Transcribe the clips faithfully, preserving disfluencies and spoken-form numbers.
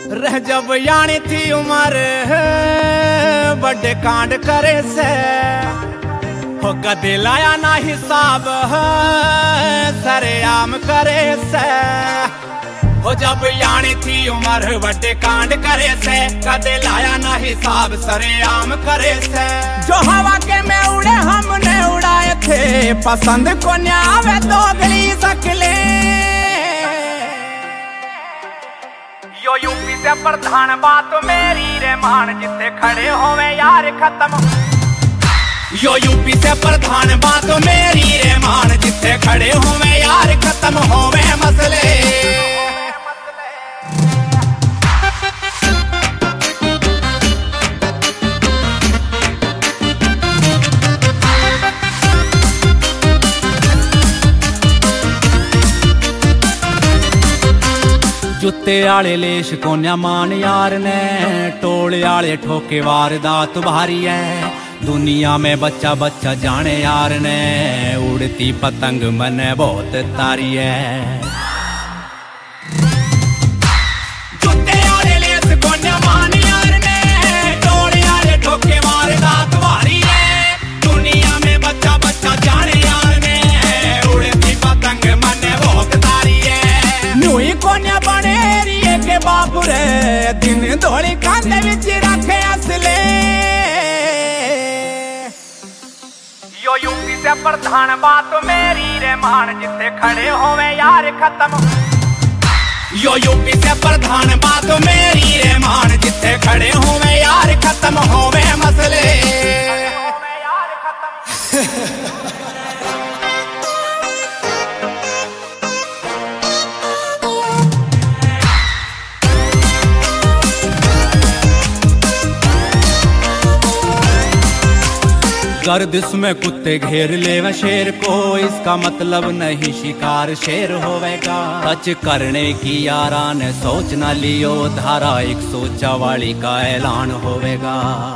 रह जब यानी थी उम्र बड़े कांड करे से हो गदे लाया ना हिसाब सरेआम करे से हो जब यानी थी उम्र बड़े कांड करे से कदे लाया ना हिसाब सरेआम करे से जो हवा के में उड़े हमने उड़ाए थे पसंद को न्यावे तो गली सकले यो यूपी से प्रधान बात मेरी रे मान जिथे खड़े होवे यार खत्म यो यूपी से प्रधान बात मेरी रे मान जिथे खड़े होवे यार खत्म होवे मसले। जुत्ते आले लेश कोन्या मान यार ने टोले आले ठोके वारदात भारी है दुनिया में बच्चा बच्चा जाने यार ने उड़ती पतंग मने बहुत तारी है। जुत्ते आले लेश कोन्या मान यार ने टोले आले ठोके वारदात भारी है दुनिया में बच्चा बच्चा जाने यार ने उड़ती पतंग मने बहुत तारी है। नुई कोन्या के बाबू रे दिन धोली कांधे विच रखे असले यो यूपी से प्रधान बात मेरी रे मान जिथे खड़े होवे यार खत्म यो यूपी से प्रधान बात मेरी रे मान जिथे खड़े होवे यार खत्म होवे मसले। गर्दिश में कुत्ते घेर लेवे शेर को इसका मतलब नहीं शिकार शेर होवेगा सच करने की यारा ने सोच न लियो धारा एक सौ चवाली का ऐलान होवेगा।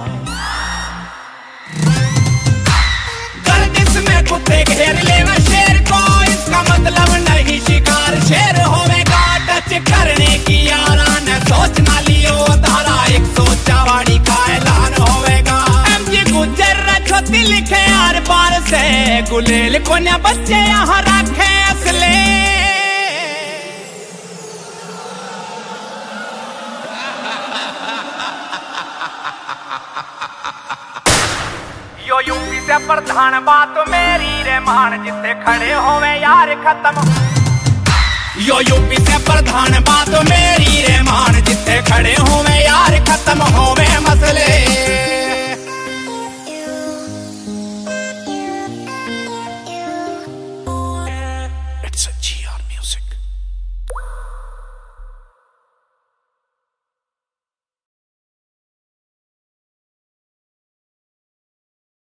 गर्दिश में कुत्ते घेर लेवे शेर को इसका मतलब नहीं शिकार शेर होवेगा टच करने की यारा ने सोच न लियो धारा एक सौ चवाली का ऐलान होवेगा। एमजी गुजर छोटी लिखे यार बार से गुलेल कोन्या बच्चे यहाँ रखे असले यो यूपी से प्रधान बात मेरी रे मान जिथे खड़े होवे यार खत्म यो यूपी से प्रधान बात मेरी रे मान